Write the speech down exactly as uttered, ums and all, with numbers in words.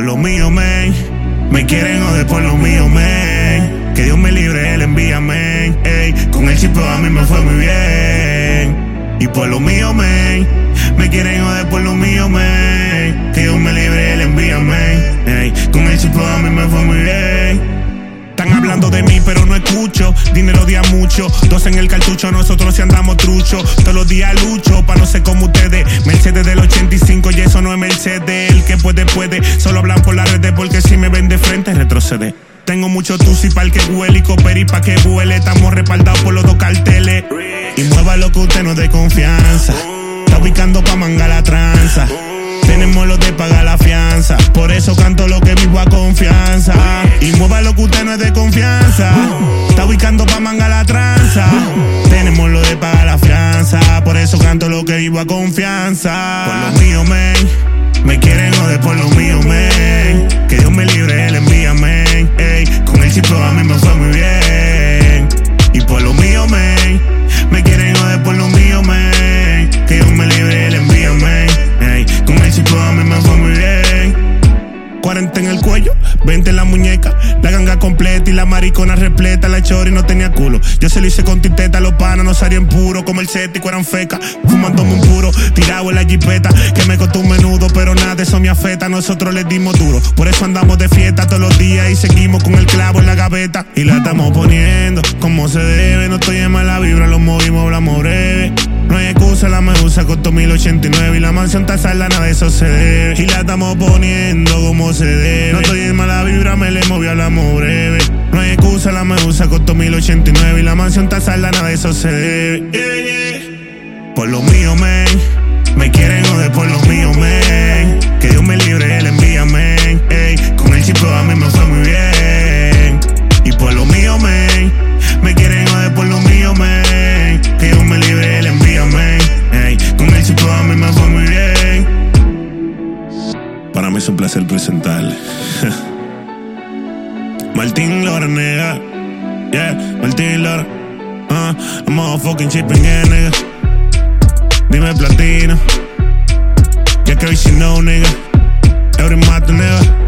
por lo mío, men. Me quieren joder por lo mío, men. Que Dios me libre, Él envía, men. Ey, con el chip a mí me fue muy bien. Y por lo mío, men. Me quieren joder por lo mío, men. Que Dios me libre, Él envía, men. Ey, con el chip a mí me fue muy bien. Están hablando de mí, pero no escucho. Dinero día mucho, dos en el cartucho. Nosotros si andamos trucho. Todos los días lucho, pa' no ser como ustedes. Mercedes del ochenta y cinco y eso no es Mercedes. El que puede, puede. Solo hablan por las redes porque si me ven de frente, retrocede. Tengo mucho tusi pa' el que huele y coperi pa' que huele. Estamos respaldados por los dos carteles. Y mueva lo que usted no dé confianza. Está ubicando pa' manga la tranza. Tenemos lo de pagar la fianza. Por eso canto lo que vivo a confianza. Y mueva lo que usted no es de confianza. Está ubicando pa' manga la tranza. Tenemos lo de pagar la fianza. Por eso canto lo que vivo a confianza. Por lo mío, men. Me quieren joder por lo mío, men. Que Dios me libre, Él envía, men. Ey, con el chip a mí me fue muy bien. Y por lo mío, men. Me quieren joder por lo mío, men. Que Dios me libre, Él envía, men. Ey, con el chip a mí me fue muy bien. cuarenta en el cuello, veinte en la muñeca. La ganga completa y la maricona repleta. La chori no tenía culo. Yo se lo hice con titeta. Los panas no salían puros. Como el cético eran fecas. Fumándome un puro. Tirado en la jipeta. Que me costó un menudo. Pero nada de eso me afecta. Nosotros les dimos duro. Por eso andamos de fiesta todos los días. Y seguimos con el clavo en la gaveta. Y la estamos poniendo como se debe. No estoy en mala vibra. Los movimos, hablamos breve. No hay excusa, la medusa costó mil ochenta y nueve. Y la mansión está salda, nada de eso se debe. Y la estamos poniendo como se debe. No estoy en mala vibra, me le moví, hablamos breve. No hay excusa, la medusa costó mil ochenta y nueve. Y la mansión está salda, nada de eso se debe. Yeah, yeah. Por lo mío, men. Me quieren joder por lo mío, men. Que Dios me libre, Él envía, men. Ey, con el chip a mí me fue muy bien. Y por lo mío, men. Me quieren joder por lo mío, men. Que Dios me libre, Él envía, men. Ey, con el chip a mí me fue muy bien. Para mí es un placer presentarle Martín Lora, nigga. Yeah, Martín Lora. Uh, I'm motherfucking chipping, yeah, nigga. Dime platino. Yeah, crazy no, nigga. Every mato, nigga.